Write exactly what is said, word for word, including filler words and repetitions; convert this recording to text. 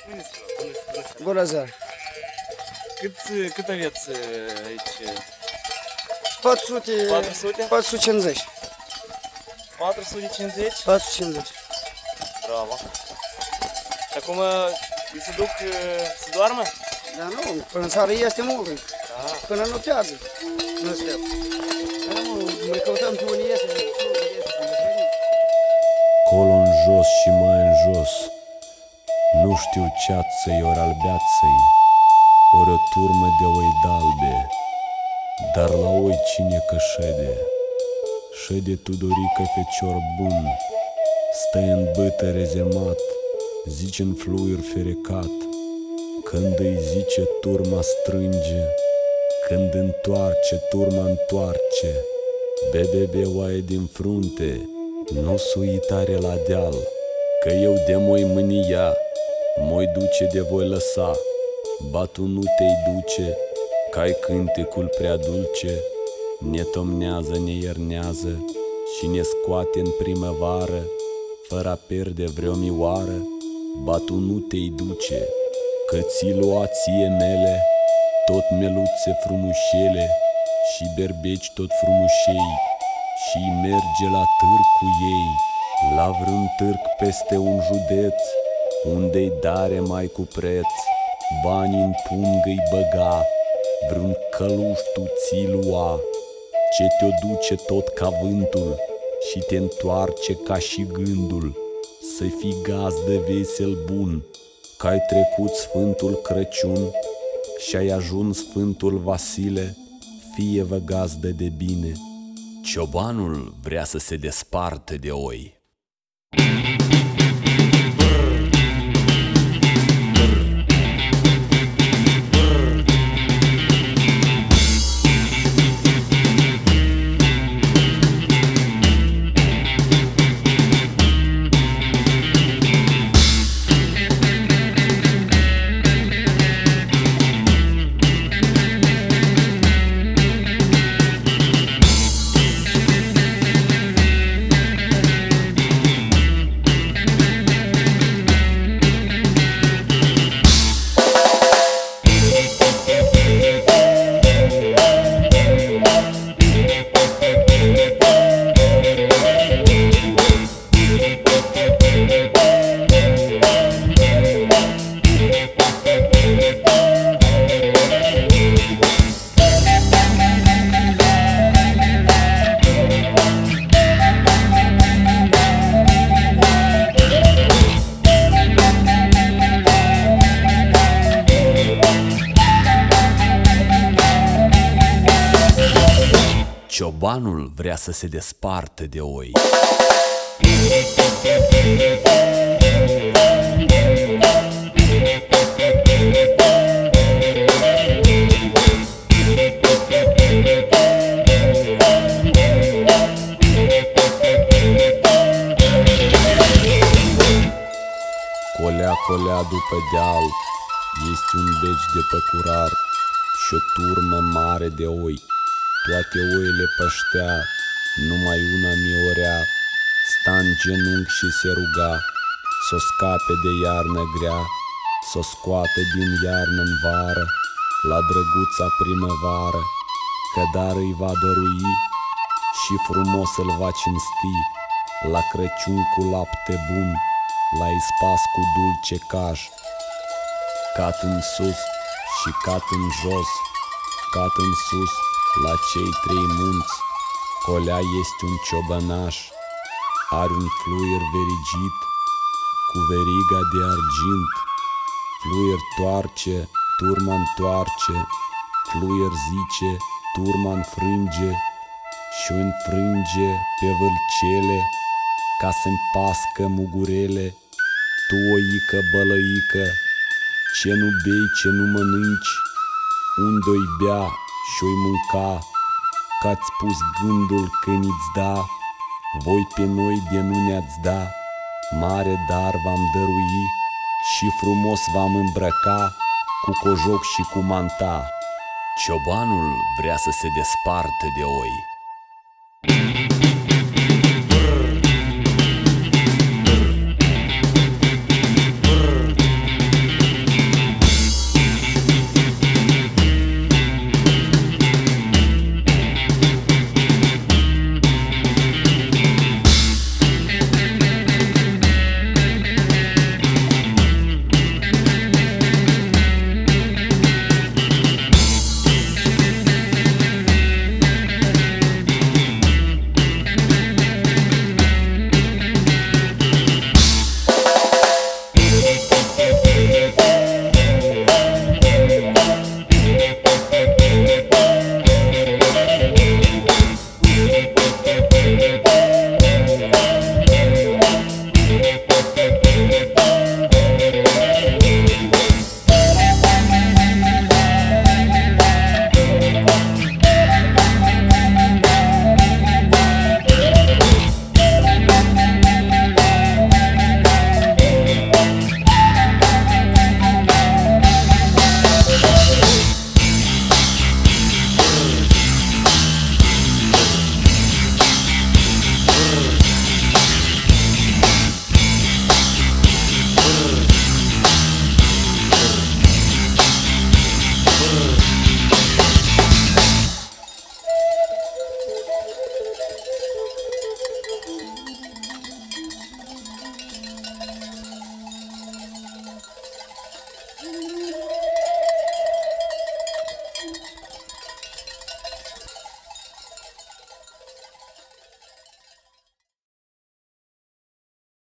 Bună ziua, bună, bună seara. Bună ziua. Cât, cât aveți aici? patru sute. patru sute? patru sute cincizeci. patru sute cincizeci? patru sute cincizeci. Bravo. Și acum îi se duc să doarmă? Da, nu, până în seară este mult. Da. Până în noptează. Nu știu. Da, nu, mai căutăm pe unii iese. Colo în jos și mai în jos, nu știu ceață-i ori albeață-i, ori o turmă de oi dalbe, dar la oi cine că șede? Șede Tudorică fecior bun, stă în bâtă rezemat, zice în fluier ferecat. Când îi zice turma strânge, când întoarce turma întoarce, bebe oaie din frunte, nu sui tare la deal, că eu de moi mânia, moi duce de voi lăsa, ba tu nu te-i duce, că-ai cântecul prea dulce, ne tomnează, ne iernează și ne scoate în primăvară, fără a pierde vreo mioară, ba tu nu te-i duce, că ți lua ție mele, tot meluțe frumușele și berbeci tot frumușei, și merge la târg cu ei, la vreun târg peste un județ, unde-i dare mai cu preț, banii în pungă-i băga, vreun căluș tu ți lua, ce te-o duce tot ca vântul și te întoarce ca și gândul, să fii gazdă vesel bun, că ai trecut Sfântul Crăciun și ai ajuns Sfântul Vasile, fie-vă gazdă de bine. Ciobanul vrea să se despartă de oi. Ciobanul vrea să se despartă de oi. Colea, colea după deal, este un beci de păcurar și o turmă mare de oi. Toate oile păștea, numai una miorea, sta în genunchi și se ruga, s-o scape de iarnă grea, s-o scoate din iarnă în vară, la drăguța primăvară, că dar îi va dărui și frumos îl va cinsti, la Crăciun cu lapte bun, la ispas cu dulce caș. Cat în sus și cat în jos, cat în sus, la cei trei munți, colea este un ciobănaș, are un fluier verigit, cu veriga de argint, fluier toarce, turma întoarce, fluier zice, turma înfrânge și o înfrânge pe vâlcele, ca să-mi pască mugurele. Tu, oică bălăică, ce nu bei, ce nu mănânci, unde-o-i bea și-o-i mânca, că-ați pus gândul când îți da, voi pe noi de nu ne-ați da, mare dar v-am dărui și frumos v-am îmbrăca, cu cojoc și cu manta. Ciobanul vrea să se despartă de oi.